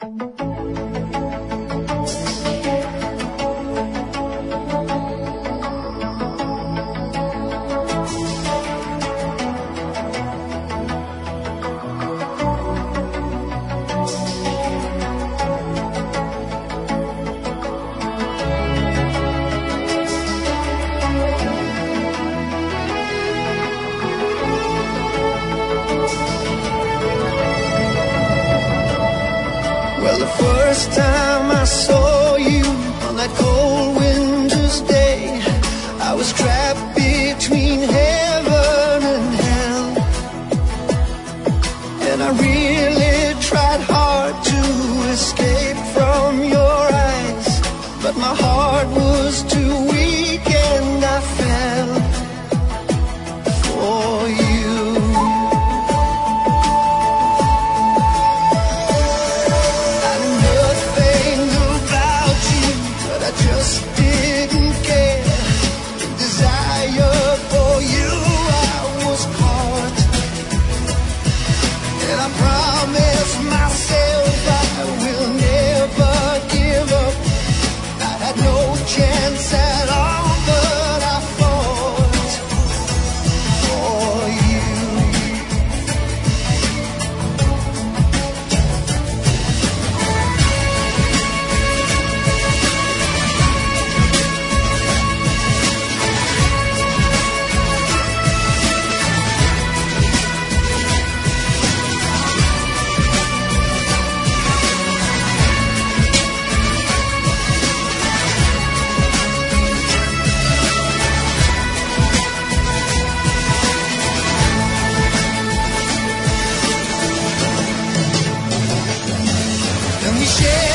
Well, the first time I saw you on that cold winter's day, I was trapped between heaven and hell, and I really tried hard to escape from your eyes, but my heart was too weak and I fell for you. Just didn't care. The desire for you, I was caught, and I promised myself I will never give up. I had no chance at all, but I fought for you. Share